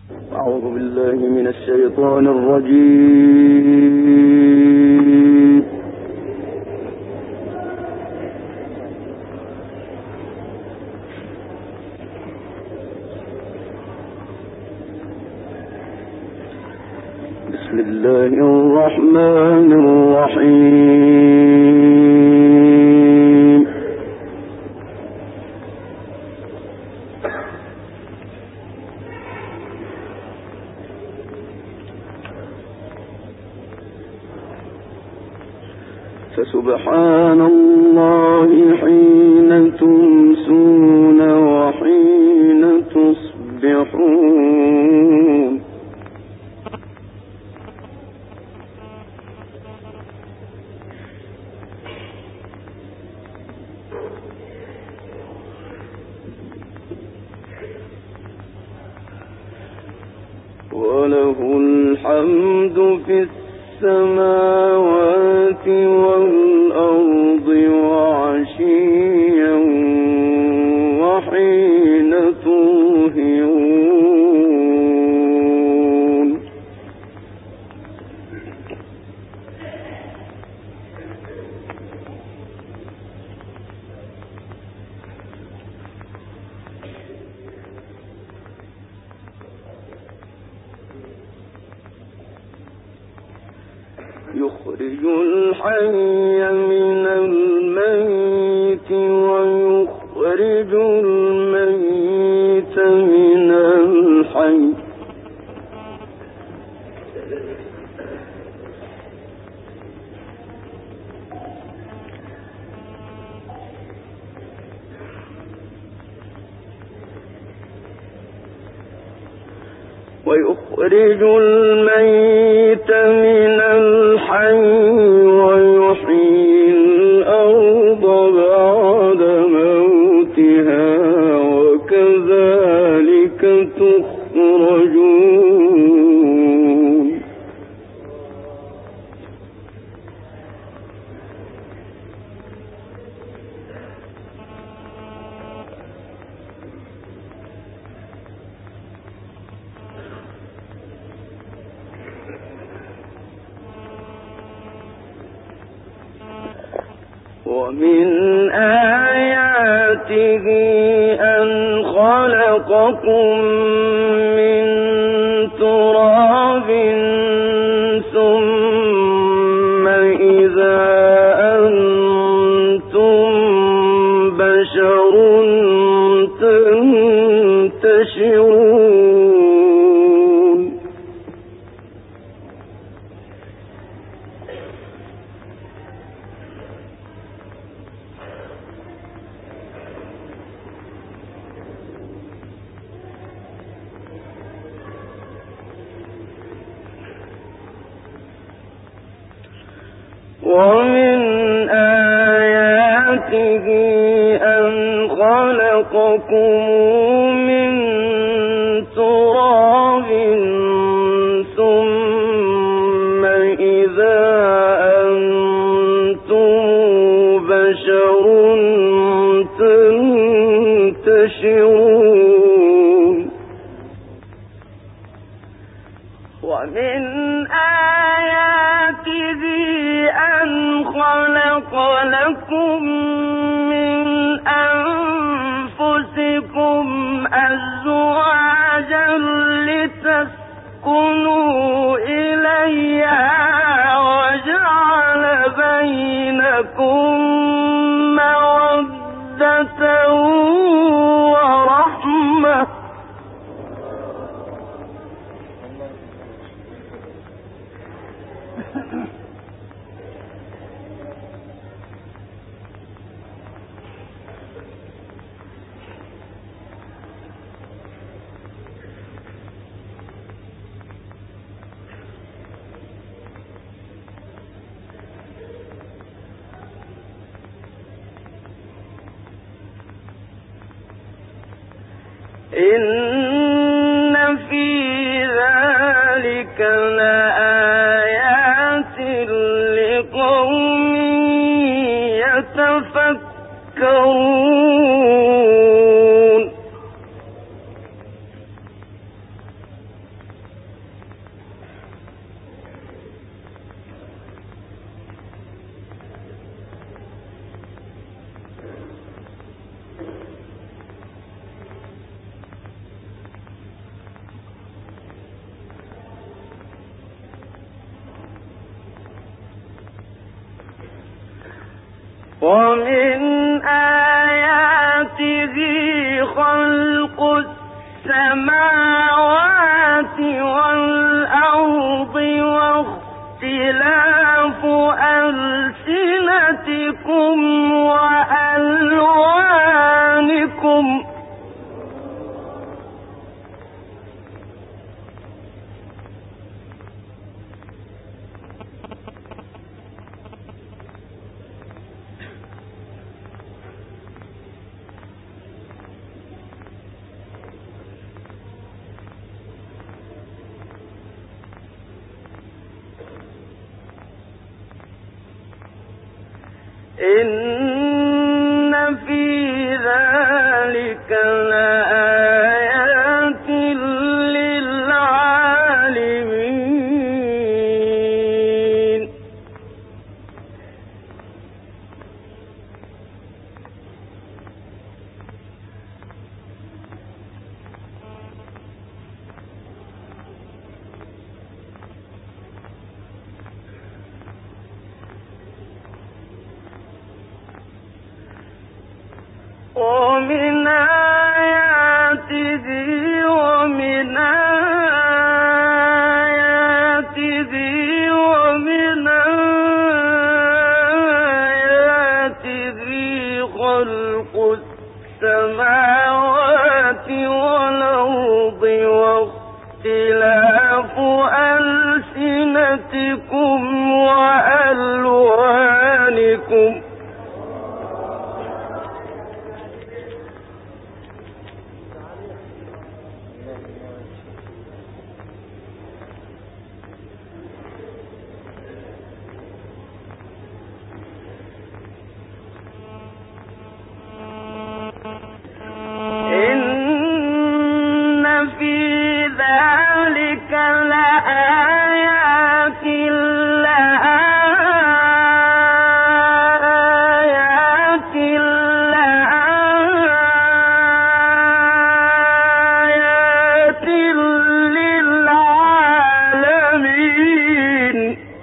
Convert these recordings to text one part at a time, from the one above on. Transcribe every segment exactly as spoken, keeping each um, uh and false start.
أعوذ بالله من الشيطان الرجيم. بسم الله الرحمن الرحيم. فسبحان الله حين تمسون وحين تصبحون. وله الحمد في السماوات والأرض وعشيا وحين تظهرون. يخرج الحي من الميت ويخرج الميت من الحي. ويخرج الميت من الحي ويحيي الأرض بعد موتها وكذلك تخرجون. ومن آياته أن خلقكم من تراب ثم إذا أنتم بشر تنتشرون. ومن آياته أن خلقكم من تراب ثم إذا أنتم بشر تنتشرون. ومن آياته أن خلق لكم من أنفسكم أزواجا لتسكنوا إليها وجعل بينكم مودة ورحمة. إن في ذلك لآيات لقوم يتفكرون. ومن آياته خلق السماوات والأرض واختلاف ألسنتكم وألوانكم إن في ذلك لآيات للعالمين ومن آياته ومن آياته ومن آياته خلق السماوات والأرض واختلاف ألسنتكم وألوانكم لآيات لآيات لآيات للعالمين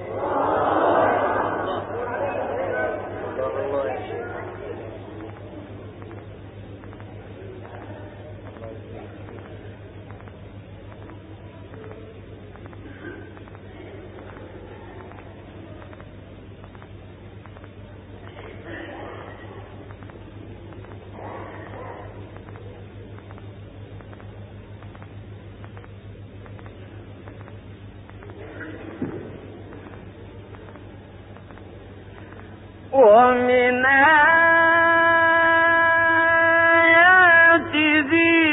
ومن آياته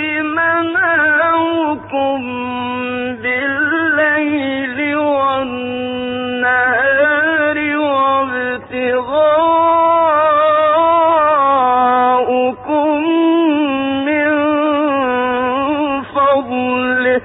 منامكم بالليل والنهار وابتغاؤكم من فضله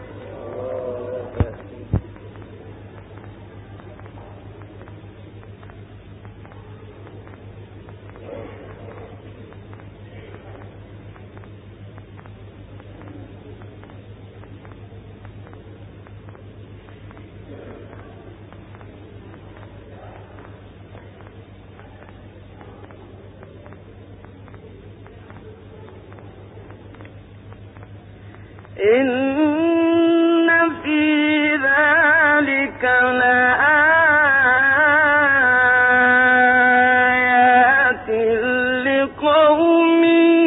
إن في ذلك لآيات لقوم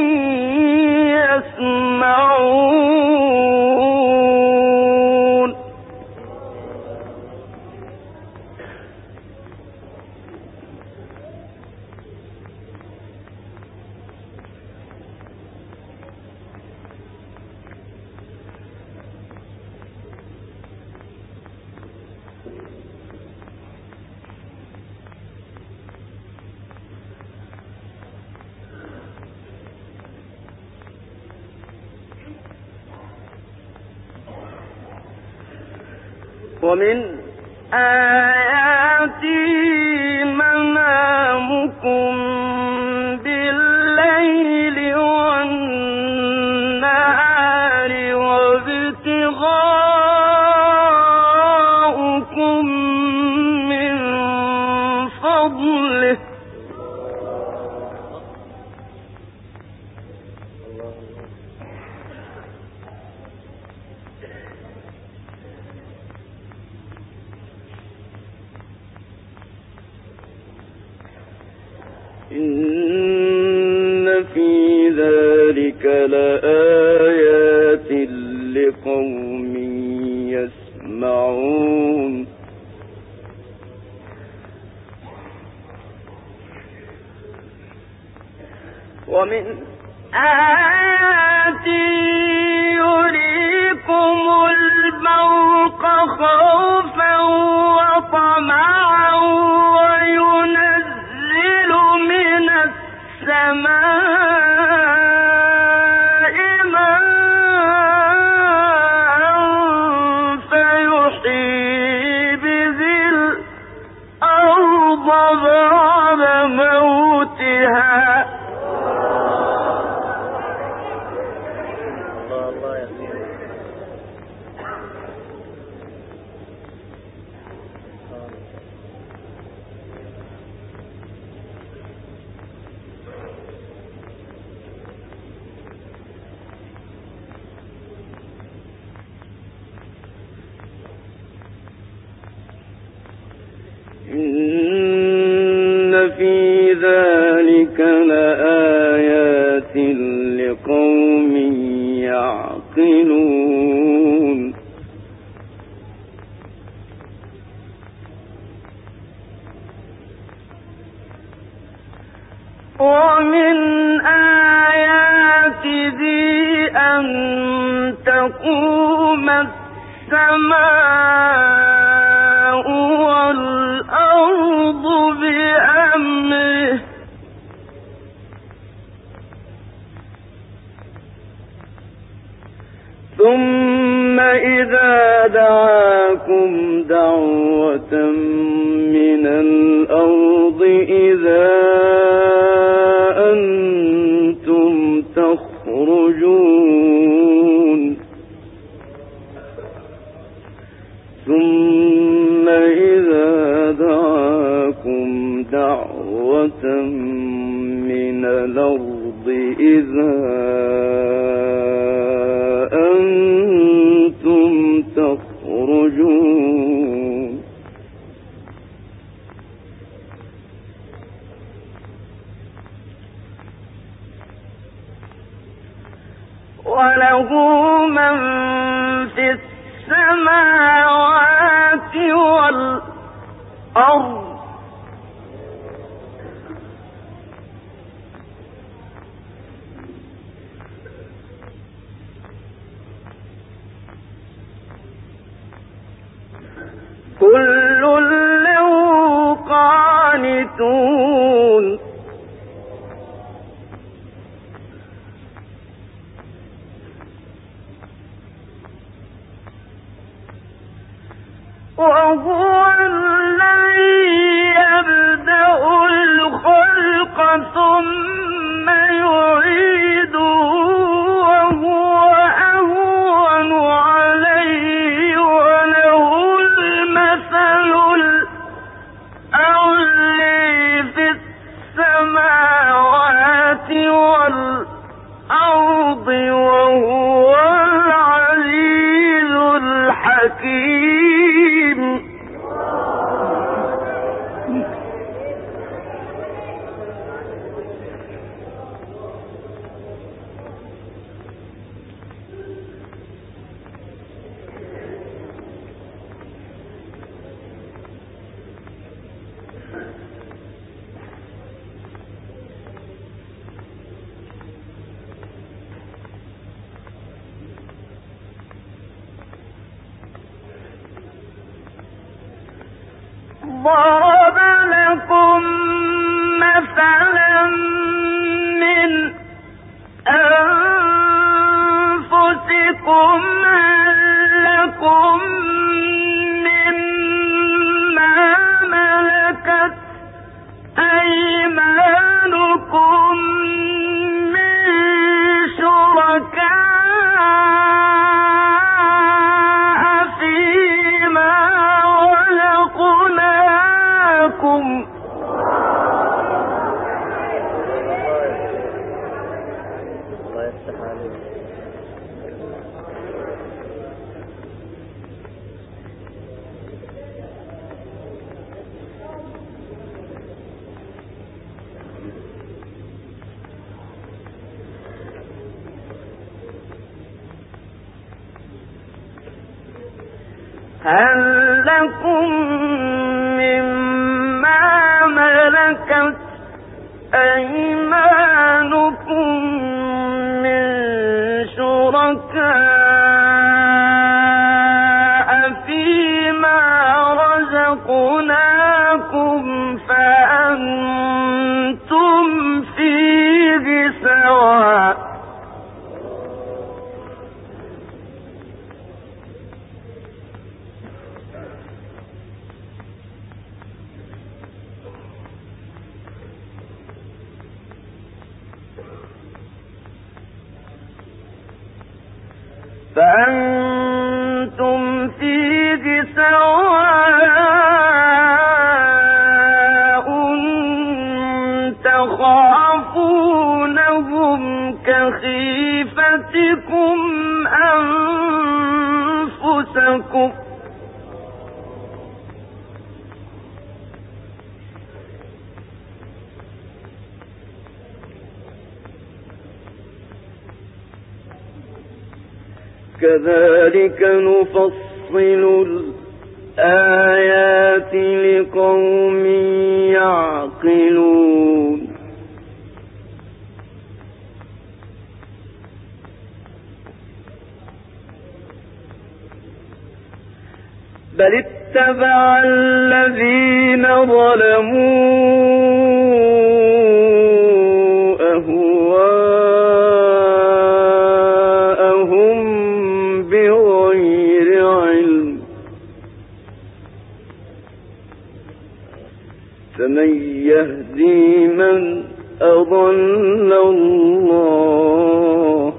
يسمعون ومن آياته منامكم بالليل والنهار وابتغاؤكم من فضله إن في ذلك لآيات لقوم يسمعون ومن آياته يريكم البرق خوفا وطمعا وينزل من السماء ماء فيحيي به الأرض بعد موتها إن في ذلك لآيات لقوم يعقلون ومن آياته أن تقوم السماء والأرض بأمره ثم إذا دعاكم دعوة من الأرض إذا أنتم تخرجون ثم إذا دعاكم دعوة من الأرض إذا أنتم تخرجون وله من في السماوات والأرض كل له قانتون وهو الذي يبدأ الخلق ثم يعيده وهو أهون عليه وله المثل الأعلى في السماوات والأرض وهو العزيز الحكيم ضرب لكم مثلا من أنفسكم هل لكم مما ملكت أيمانكم من شركاء فيما رزقناكم هل لكم مما ملكت أيمانكم من شركاء فيما رزقناكم فأنتم فيه سواء فأنتم فيه سواء تخافونهم كخيفتكم أنفسكم كذلك نفصل الآيات لقوم يعقلون بل اتبع الذين ظلموا أهواءهم بغير علم فمن يهدي من أضل الله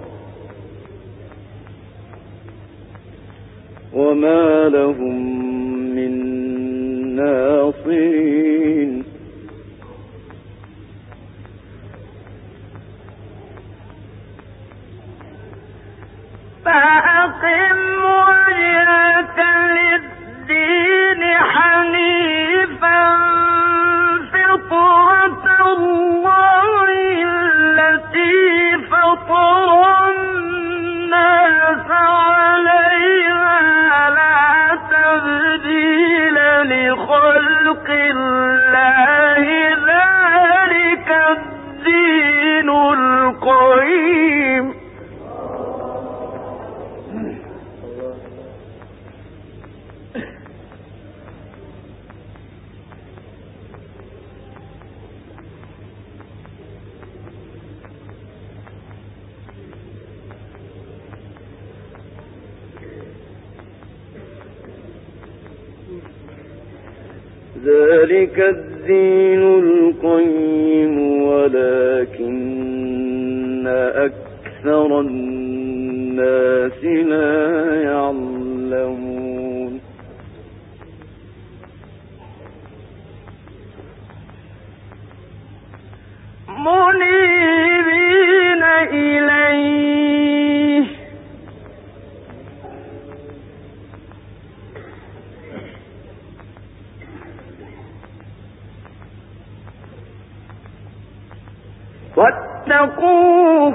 وما لهم من ناصرين فأقم وجهك للدين حنيفا فطرة الله التي فطر الناس عليها لا تبديل لخلق الله ذلك الدين القيم ذلك الدين القيم ولكن أكثر الناس لا يعلمون منيبين إليه واتقوه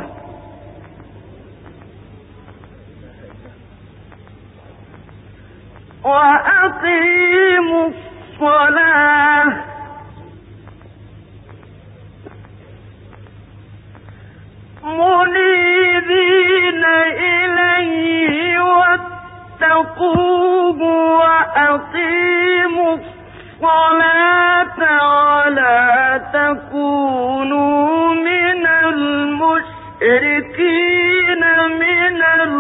وأقيموا الصلاة منيبين إليه واتقوه وأقيموا الصلاة ولا تكونوا من المشركين من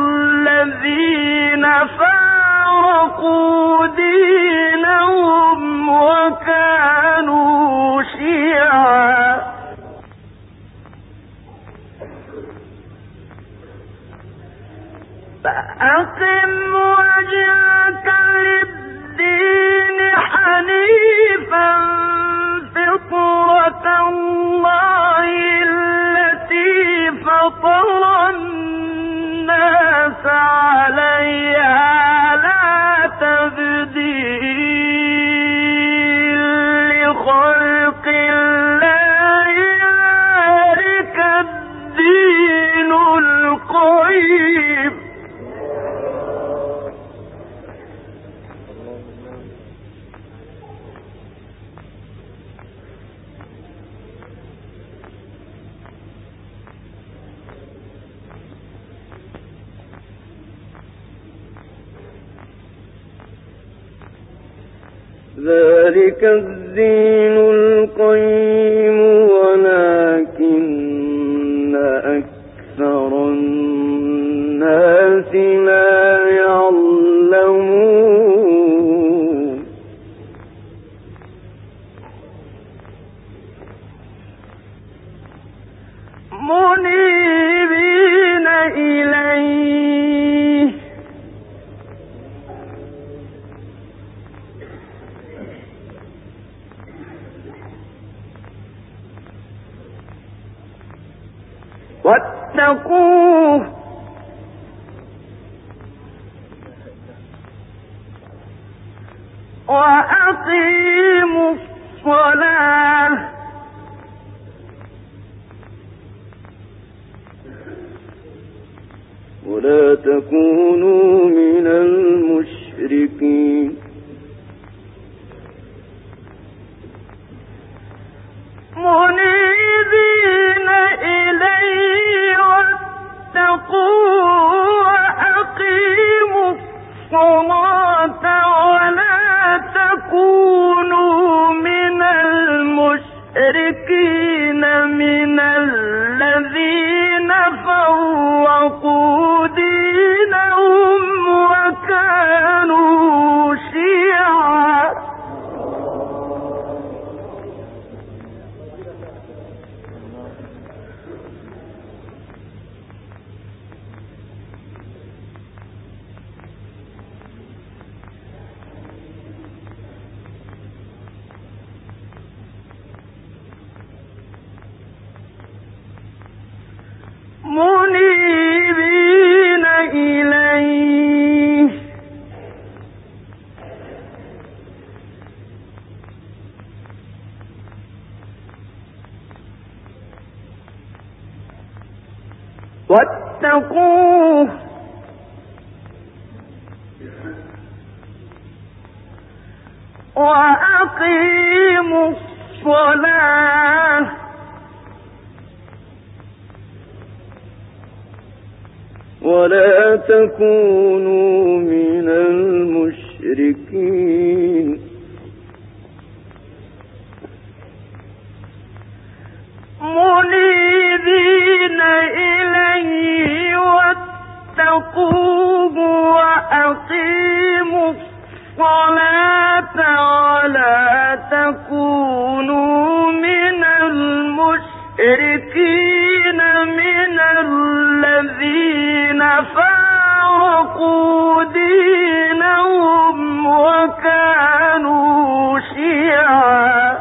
الذين فارقوا دينهم وكانوا شيعا فأقم وجهك للدين حنيفا فطرة الله التي فطر الناس عليها لا تبديل لخلق الله ذلك الدين القيم ذلك الدين القيم ولكن أكثر الناس لا يعلمون منيبين إليه واتقوه وأقيموا الصلاة ولا تكونوا من المشركين منيبين إليه واتقوه وأقيموا الصلاة ولا تكونوا من المشركين من الذين فرقوا دينهم وكانوا شيعا منيبين إليه واتقوه وأقيموا الصلاة ولا تكونوا من المشركين منيبين إليه واتقوه وأقيموا الصلاة ولا تكونوا من المشركين من الذين فارقوا دينهم وكانوا شيعا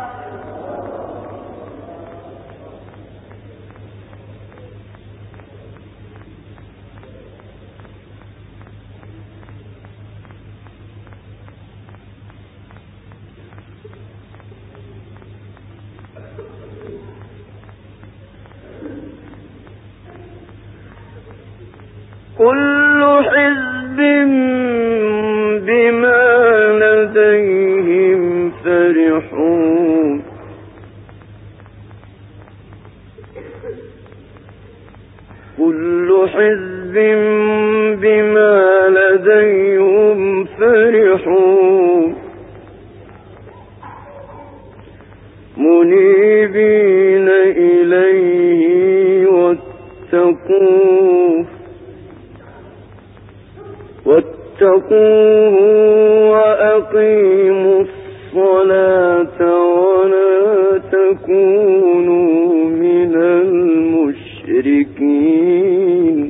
كل حزب بما لديهم فرحون كل حزب بما لديهم فرحون منيبين إليه واتقوه واتقوه وأقيموا الصلاة ولا تكونوا من المشركين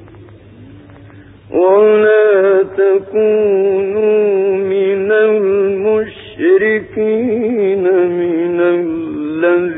ولا تكونوا من المشركين من الذين